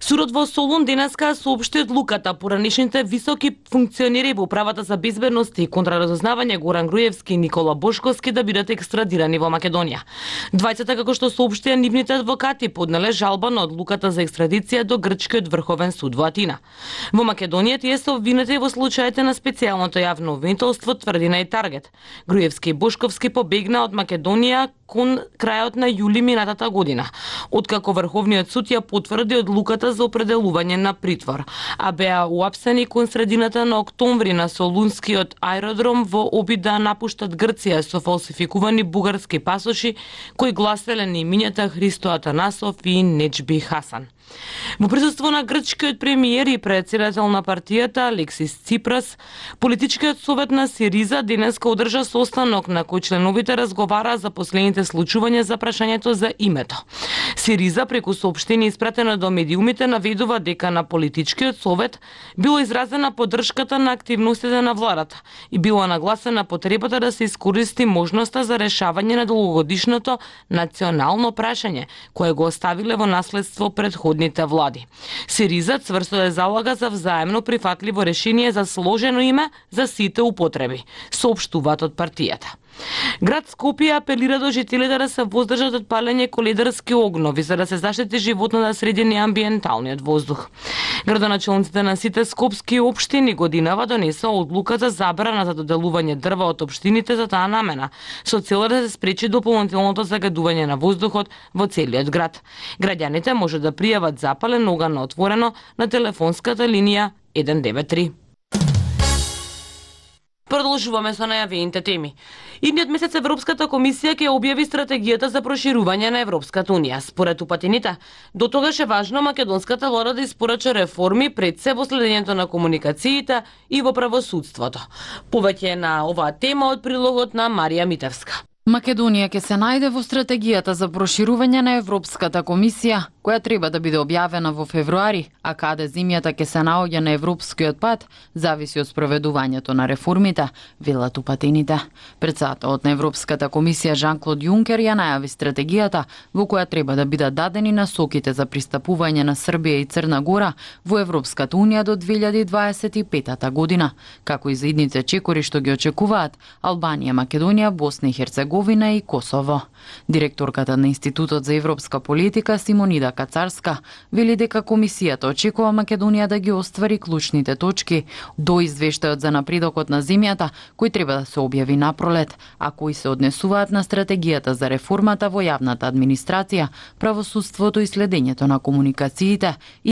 Судот во Солун денеска соопшти одлуката поранешните високи функционери во управата за безбедност и контраразузнавање Горан Груевски и Никола Бошковски да бидат екстрадирани во Македонија. Двајцата, како што соопштија нивните адвокати, поднеле жалба на одлуката за екстрадиција до Грчкиот врховен суд во Атина. Во Македонија тие се обвинети во случаите на специјалното јавно обвинителство, тврдина и таргет. Груевски и Бошковски побегна од Македонија кон крајот на јули минатата година, откако Врховниот суд ја потврди одлуката за определување на притвор, а беа уапсени кон средината на октомври на Солунскиот аеродром во обид да напуштат Грција со фалсификувани бугарски пасоши кои гласеле на имињата Христо Атанасов и Неџби Хасан. Во присуство на грчкиот премиер и председател на партијата Алексис Ципрас, политичкиот совет на СИРИЗА денеска одржа состанок на кој членовите разговараа за последните случувања за прашањето за името. СИРИЗА преку соопштение испратено до медиумите наведува дека на политичкиот совет било изразена поддршката на активностите на владата и било нагласена потребата да се искористи можноста за решавање на долгогодишното национално прашање кое го оставиле во наследство предходните влади. СИРИЗА цврсто се залага за взаемно прифатливо решение за сложено име за сите употреби, соопштуваат од партијата. Град Скопје апелира до жителите да се воздржат од палење коледарски огнови за да се заштити животната средина и амбиенталниот воздух. Градоначалниците на сите скопски општини годинава донесоа одлука за забрана за доделување дрва од општините за таа намена, со цел да се спречи дополнителното загадување на воздухот во целиот град. Граѓаните може да пријават запален оган на отворено на телефонската линија 193. Продолжуваме со најавените теми. Идниот месец Европската комисија ќе објави стратегијата за проширување на Европската унија. Според упатените, до тогаш е важно македонската влада да испорача реформи пред се во следењето на комуникациите и во правосудството. Повеќе на оваа тема од прилогот на Марија Митевска. Македонија ќе се најде во стратегијата за проширување на Европската комисија, која треба да биде објавена во февруари, а каде земјата ќе се наоѓа на европскиот пат, зависи од спроведувањето на реформите, велат упатените. Председателот на Европската комисија Жан-Клод Јункер ја најави стратегијата во која треба да бидат дадени насоките за пристапување на Србија и Црна Гора во Европската унија до 2025 година, како и за идните чекори што ги очекуваат Албанија, Македонија, Босна и Херцеговина и Косово. Директорката на Институтот за европска политика Симонида Кацарска вели дека комисијата очекува Македонија да ги оствари клучните точки до извештајот за напредокот на земјата, кој треба да се објави напролет, а кои се однесуваат на стратегијата за реформата во јавната администрација, правосудството и следењето на комуникациите